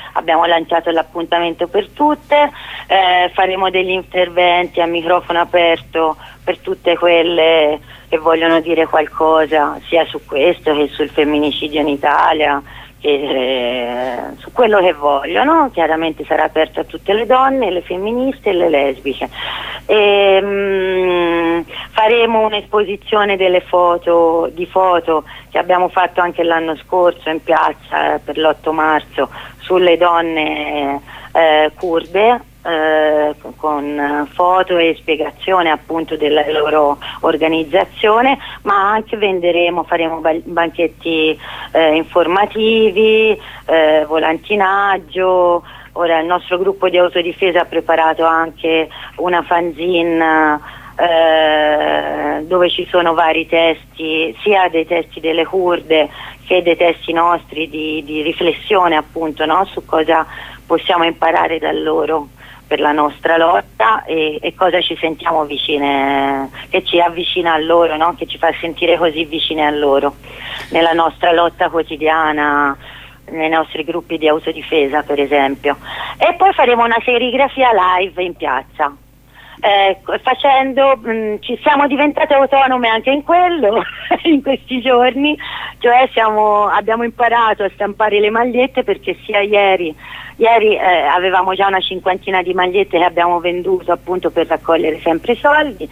abbiamo lanciato l'appuntamento per tutte, faremo degli interventi a microfono aperto per tutte quelle che vogliono dire qualcosa sia su questo che sul femminicidio in Italia, su quello che vogliono. Chiaramente sarà aperto a tutte le donne, le femministe e le lesbiche. Faremo un'esposizione di foto che abbiamo fatto anche l'anno scorso in piazza per l'8 marzo sulle donne curde, con foto e spiegazione appunto della loro organizzazione, ma anche faremo banchetti informativi, volantinaggio. Ora il nostro gruppo di autodifesa ha preparato anche una fanzine dove ci sono vari testi, sia dei testi delle curde che dei testi nostri di riflessione appunto, no? Su cosa possiamo imparare da loro per la nostra lotta e cosa ci sentiamo vicine, che ci avvicina a loro, no? Che ci fa sentire così vicine a loro nella nostra lotta quotidiana, nei nostri gruppi di autodifesa per esempio. E poi faremo una serigrafia live in piazza. Ci siamo diventate autonome anche in quello in questi giorni, cioè abbiamo imparato a stampare le magliette, perché sia ieri avevamo già una cinquantina di magliette che abbiamo venduto appunto per raccogliere sempre soldi,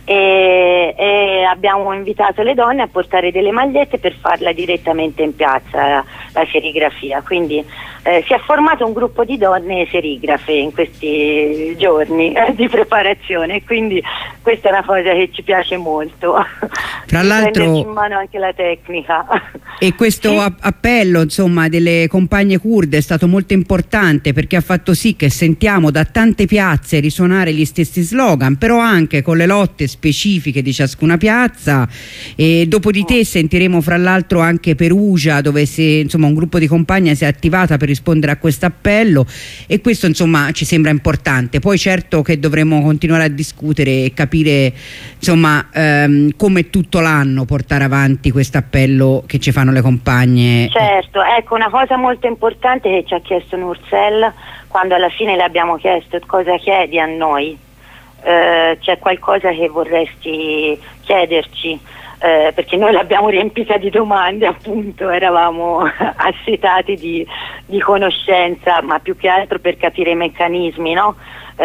e abbiamo invitato le donne a portare delle magliette per farla direttamente in piazza, la serigrafia. Quindi si è formato un gruppo di donne serigrafe in questi giorni di preparazione, quindi questa è una cosa che ci piace molto. Tra l'altro prenderci in mano anche la tecnica. E questo sì? appello insomma delle compagne curde è stato molto importante, perché ha fatto sì che sentiamo da tante piazze risuonare gli stessi slogan, però anche con le lotte specifiche di ciascuna piazza. E dopodiché sentiremo fra l'altro anche Perugia, dove un gruppo di compagne si è attivata per rispondere a questo appello, e questo insomma ci sembra importante. Poi certo che dovremo continuare a discutere e capire insomma come tutto l'anno portare avanti questo appello che ci fanno le compagne. Certo, ecco, una cosa molto importante che ci ha chiesto Nursel quando alla fine le abbiamo chiesto cosa chiedi a noi, c'è qualcosa che vorresti chiederci, perché noi l'abbiamo riempita di domande, appunto, eravamo assetati di conoscenza, ma più che altro per capire i meccanismi, no?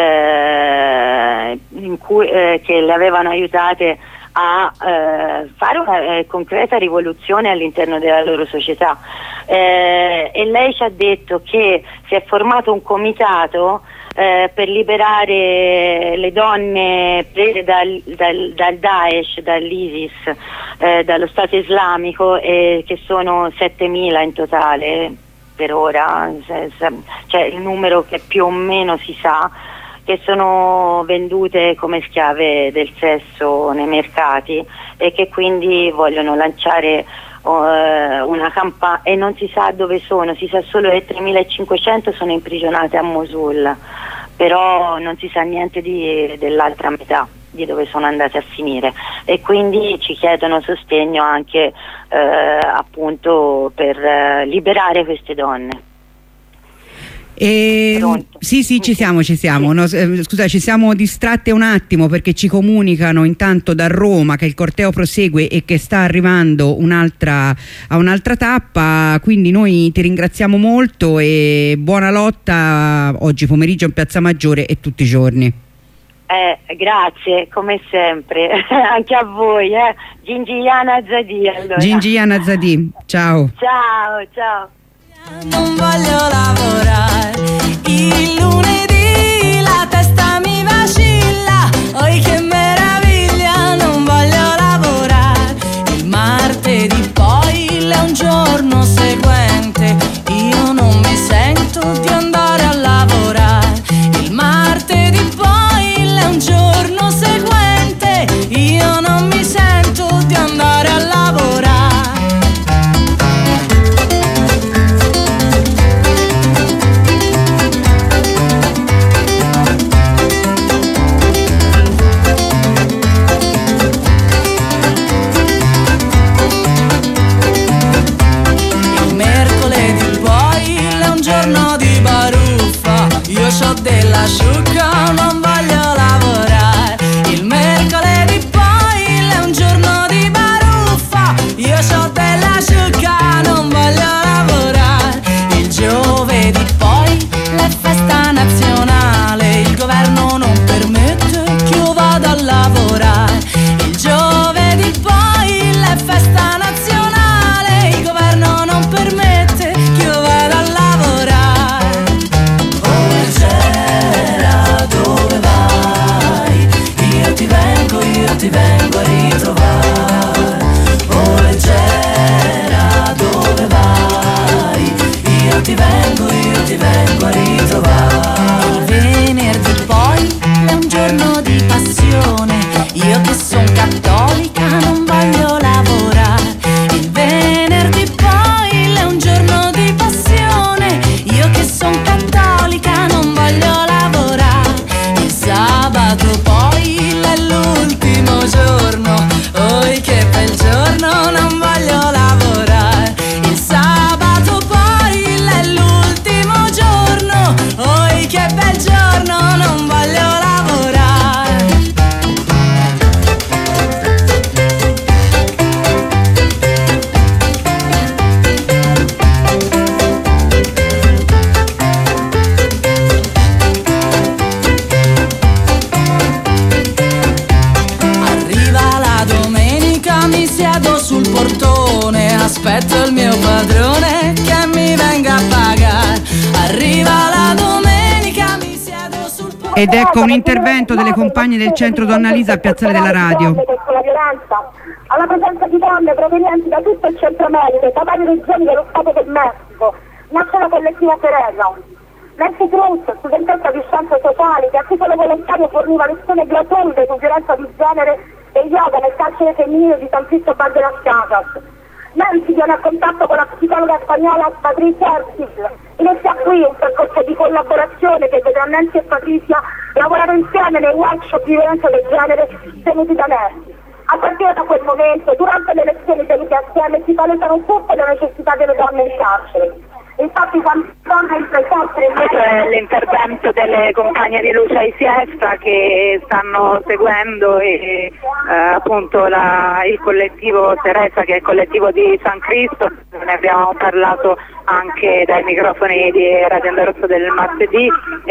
Che le avevano aiutate a fare una concreta rivoluzione all'interno della loro società, e lei ci ha detto che si è formato un comitato per liberare le donne prese dal Daesh, dall'ISIS, dallo Stato islamico, che sono 7.000 in totale per ora, cioè il numero che più o meno si sa, che sono vendute come schiave del sesso nei mercati, e che quindi vogliono lanciare una campagna, e non si sa dove sono, si sa solo che 3.500 sono imprigionate a Mosul, però non si sa niente dell'altra metà, di dove sono andate a finire, e quindi ci chiedono sostegno anche appunto per liberare queste donne. Sì, ci siamo. No, scusa, ci siamo distratte un attimo perché ci comunicano intanto da Roma che il corteo prosegue e che sta arrivando a un'altra tappa, quindi noi ti ringraziamo molto e buona lotta oggi pomeriggio in Piazza Maggiore e tutti i giorni. Grazie, come sempre, anche a voi. Gingiana Zadì, allora. Gingiana Zadì, ciao. Ciao. Non voglio lavorare, il lunedì la testa mi vacilla, oi che meraviglia, non voglio lavorare, il martedì poi è un giorno seguente, io non mi sento di andare a lavorare, il martedì poi è un giorno seguente, io non mi sento di andare a lavorare. dell'asciuga non voglio lavorare. Il mercoledì poi è un giorno di baruffa, io c'ho dell'asciuga non voglio lavorare. Il giovedì poi è festa nazionale, il governo non permette che io vada a lavorare. Il giovedì poi è festa nazionale, il governo non permette che io vada a lavorare. Oh leggera, dove vai? Io ti vengo a ritrovare. Oh leggera, dove vai? Io ti vengo a ritrovare. Il venerdì poi è un giorno di passione, io che son cattolica non voglio lavorare. Il venerdì poi è un giorno di passione, io che son cattolica non voglio lavorare. Il sabato poi è l'ultimo giorno, oi che bel giorno, non voglio lavorare. Il sabato poi è l'ultimo giorno, oi che bel giorno, non voglio lavorare. Arriva la domenica, mi siedo sul portone, aspetto il mio padrone che mi venga a pagare. Arriva la domenica, mi siedo sul portone. Ed ecco un intervento delle compagne del centro Donna Lisa a Piazzale della Radio. La violenza, alla presenza di donne provenienti da tutto il Centro America, da varie regioni dello Stato del Messico, nasce la collettiva Teresa. Nancy Cruz, studentessa di scienze sociali, che a titolo volontario forniva lezioni gratuite su violenza di genere e yoga nel carcere femminile di San Cristobal de las Casas. Nancy viene a contatto con la psicologa spagnola Patricia Arcil. Inizia qui un percorso di collaborazione che vedrà Nancy e Patricia lavorare insieme nei workshop di violenza del genere tenuti da Nancy. A partire da quel momento, durante le lezioni tenute assieme, si palesano tutte le necessità delle donne in carcere. Infatti quando torna il carcere... Questo è l'intervento delle compagne di Lucia e Siesta che stanno seguendo appunto il collettivo Teresa, che è il collettivo di San Cristo. Ne abbiamo parlato anche dai microfoni di Radio Onda Rossa del martedì.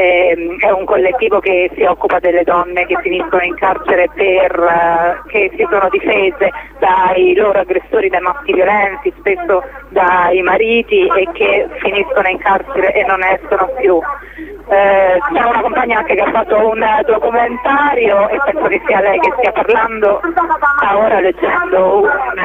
È un collettivo che si occupa delle donne che finiscono in carcere che si sono difese dai loro aggressori, dai maschi violenti, spesso dai mariti, e che finiscono in carcere e non escono più. C'è una compagna anche che ha fatto un documentario e penso che sia lei che stia parlando, sta ora leggendo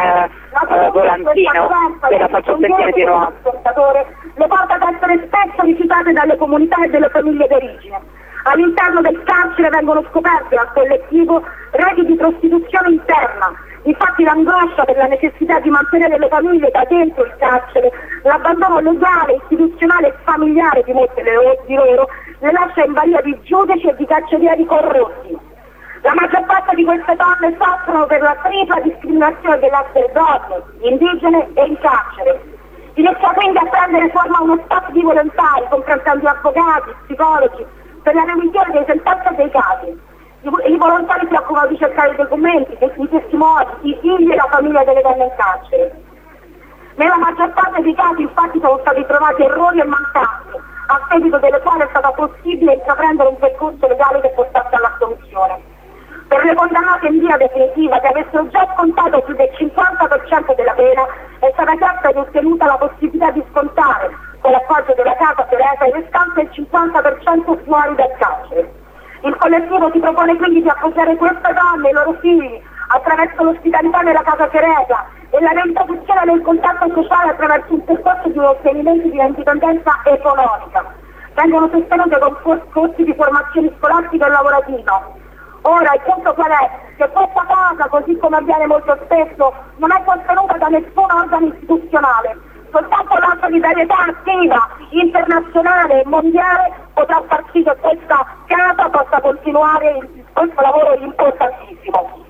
un volantino, ve la faccio sentire di nuovo. Le porta ad essere spesso visitate dalle comunità e delle famiglie d'origine. All'interno del carcere vengono scoperte dal collettivo reti di prostituzione interna. Infatti l'angoscia per la necessità di mantenere le famiglie da dentro il carcere, l'abbandono legale, istituzionale e familiare di molte di loro, le lascia in balia di giudici e di carcerieri corrotti. La maggior parte di queste donne soffrono per la tripla discriminazione dell'essere donne, indigene e in carcere. Inizia quindi a prendere forma uno staff di volontari, comprendendo avvocati, psicologi, per la revisione dei sentenze e dei casi. I volontari si occupano di cercare i documenti, i testimoni, i figli e la famiglia delle donne in carcere. Nella maggior parte dei casi infatti sono stati trovati errori e mancanze, a seguito delle quali è stato possibile intraprendere un percorso legale che portasse all'assoluzione. Per le condannate in via definitiva che avessero già scontato più del 50% della pena è stata chiesta ed ottenuta la possibilità di scontare, con l'appoggio della Casa Teresa, il restante il 50% fuori dal carcere. Il collettivo si propone quindi di appoggiare queste donne e i loro figli attraverso l'ospitalità nella Casa Teresa e la reintroduzione del contatto sociale attraverso un percorso di ottenimento di indipendenza economica. Vengono sostenute con corsi di formazione scolastica e lavorativa. Ora il punto qual è? Che questa casa, così come avviene molto spesso, non è sostenuta da nessun organo istituzionale. Soltanto la solidarietà attiva, internazionale e mondiale potrà far sì che questa casa possa continuare questo lavoro importantissimo.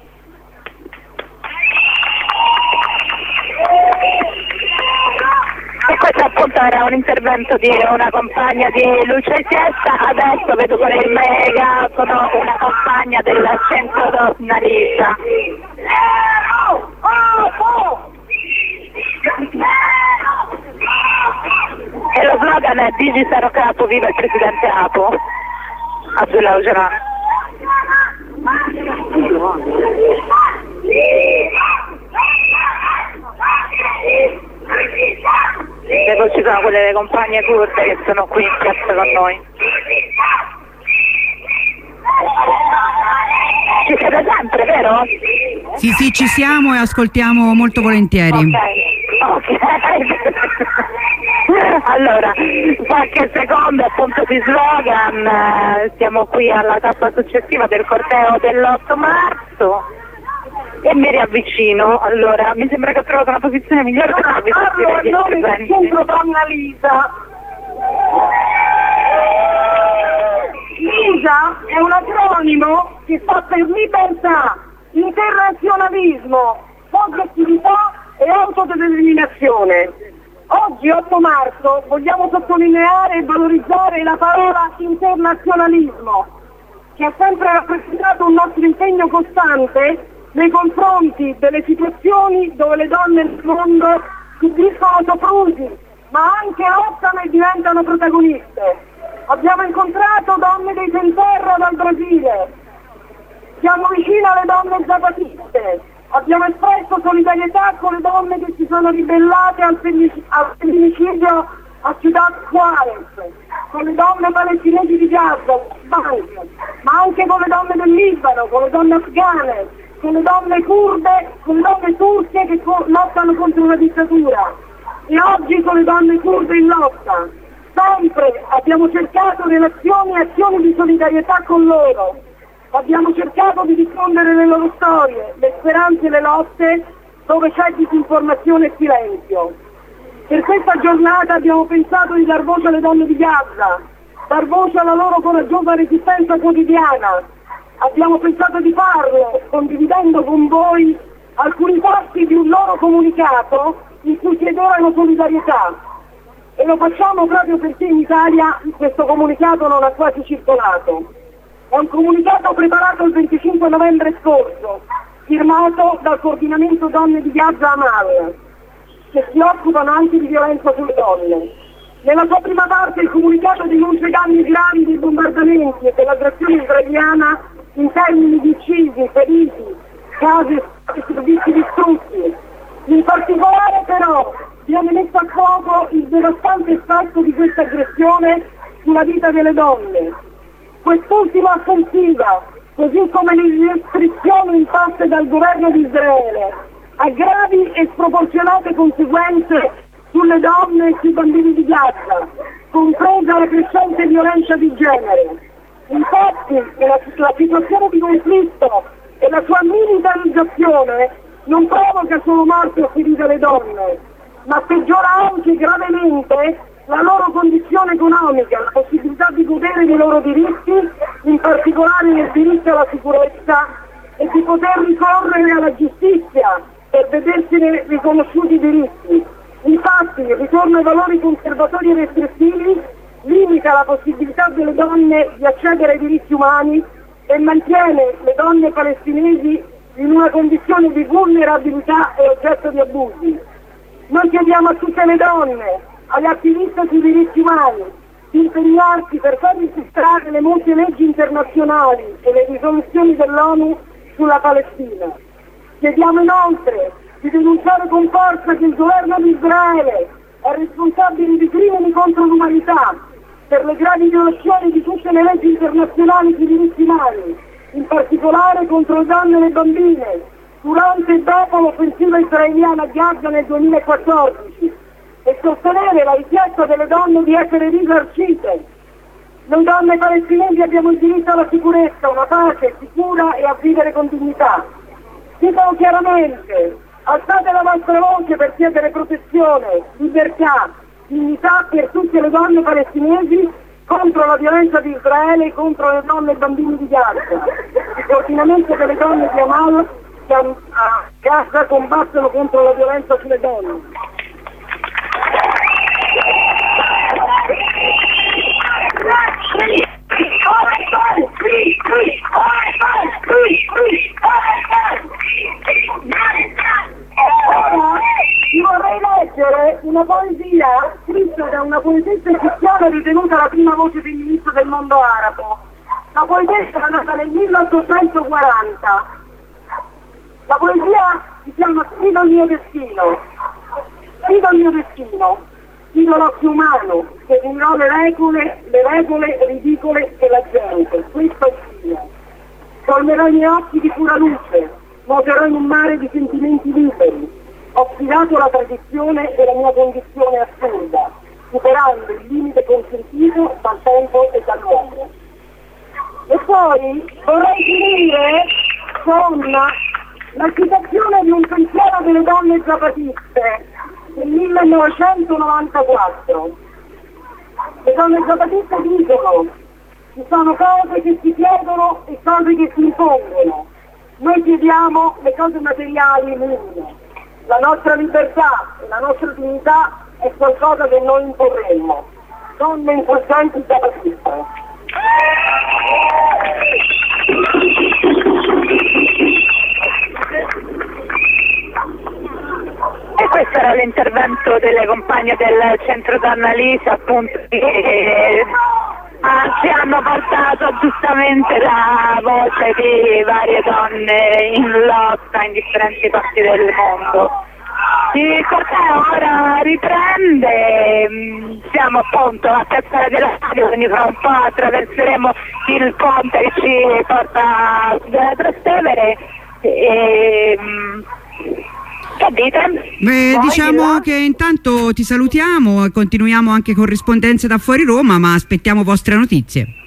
E questo appunto era un intervento di una compagna di Luce e Siesta, adesso vedo con il megafono una compagna del centro donna Lisa. E lo slogan è Digi Saro Capo, viva il presidente Apo. Abdullah Öcalan. E poi ci sono quelle delle compagne kurde che sono qui in piazza con noi. Ci siete sempre, vero? Sì, ci siamo e ascoltiamo molto volentieri. Ok. Allora, qualche secondo appunto di slogan, siamo qui alla tappa successiva del corteo dell'8 marzo e mi riavvicino. Allora, mi sembra che ho trovato una posizione migliore per farvi sentire gli interventi. Centro donna Lisa. Lisa è un acronimo che sta per libertà, internazionalismo, oggettività e autodeterminazione. Oggi, 8 marzo, vogliamo sottolineare e valorizzare la parola internazionalismo, che ha sempre rappresentato un nostro impegno costante nei confronti delle situazioni dove le donne nel mondo subiscono soprusi, ma anche lottano e diventano protagoniste. Abbiamo incontrato donne dei Senterra dal Brasile, siamo vicini alle donne zapatiste. Abbiamo espresso solidarietà con le donne che si sono ribellate al femminicidio a Ciudad Juárez, con le donne palestinesi di Gaza, ma anche con le donne del Libano, con le donne afghane, con le donne kurde, con le donne turche che lottano contro una dittatura. E oggi con le donne kurde in lotta. Sempre abbiamo cercato relazioni e azioni di solidarietà con loro. Abbiamo cercato di diffondere le loro storie, le speranze e le lotte dove c'è disinformazione e silenzio. Per questa giornata abbiamo pensato di dar voce alle donne di Gaza, dar voce alla loro coraggiosa resistenza quotidiana. Abbiamo pensato di farlo condividendo con voi alcuni passi di un loro comunicato in cui chiedevano solidarietà. E lo facciamo proprio perché in Italia questo comunicato non ha quasi circolato. È un comunicato preparato il 25 novembre scorso, firmato dal coordinamento donne di Gaza Amal, che si occupano anche di violenza sulle donne. Nella sua prima parte il comunicato denuncia i danni gravi dei bombardamenti e dell'aggressione israeliana in termini di uccisi, feriti, case e servizi distrutti. In particolare però viene messo a fuoco il devastante effetto di questa aggressione sulla vita delle donne. Quest'ultima offensiva, così come le restrizioni imposte dal governo di Israele, ha gravi e sproporzionate conseguenze sulle donne e sui bambini di Gaza, compresa la crescente violenza di genere. Infatti la situazione di conflitto e la sua militarizzazione non provoca solo morte o ferite alle donne, ma peggiora anche gravemente la loro condizione economica, la possibilità di godere dei loro diritti, in particolare nel diritto alla sicurezza, e di poter ricorrere alla giustizia per vedersene riconosciuti i diritti. Infatti il ritorno ai valori conservatori e restrittivi limita la possibilità delle donne di accedere ai diritti umani e mantiene le donne palestinesi in una condizione di vulnerabilità e oggetto di abusi. Noi chiediamo a tutte le donne, agli attivisti sui diritti umani, di impegnarsi per far rispettare le molte leggi internazionali e le risoluzioni dell'ONU sulla Palestina. Chiediamo inoltre di denunciare con forza che il governo di Israele è responsabile di crimini contro l'umanità per le gravi violazioni di tutte le leggi internazionali sui diritti umani, in particolare contro le donne e le bambine, durante e dopo l'offensiva israeliana a Gaza nel 2014, e sostenere la richiesta delle donne di essere risarcite. Noi donne palestinesi abbiamo il diritto alla sicurezza, una pace sicura e a vivere con dignità. Dico chiaramente, alzate la vostra voce per chiedere protezione, libertà, dignità per tutte le donne palestinesi contro la violenza di Israele e contro le donne e i bambini di Gaza. Il coordinamento delle donne di Amal che a Gaza combattono contro la violenza sulle donne. ritenuta la prima voce femminista del mondo arabo. La poetessa era nata nel 1840. La poesia si chiama Sfido il mio destino. Sfido il mio destino. Sfido l'occhio umano, che finirò le regole ridicole della gente. Questo è il fine. Colmerò i miei occhi di pura luce, nuoterò in un mare di sentimenti liberi. Ho sfidato la tradizione della mia condizione assurda, superando il limite consentito dal tempo e dall'uomo. E poi vorrei finire con la citazione di un pensiero delle donne zapatiste del 1994. Le donne zapatiste dicono: ci sono cose che si chiedono e cose che si impongono. Noi chiediamo le cose materiali minime. La nostra libertà e la nostra dignità è qualcosa che noi imporremmo. Donne insurgenti zapatiste. E questo era l'intervento delle compagne del Centro Donna Lisa, appunto, che ci hanno portato giustamente la voce di varie donne in lotta in differenti parti del mondo. Il corteo ora riprende, siamo appunto a Piazza della Radio, quindi fra un po' attraverseremo il ponte che ci porta da Trastevere e che dite? Diciamo che intanto ti salutiamo e continuiamo anche corrispondenze da fuori Roma, ma aspettiamo vostre notizie.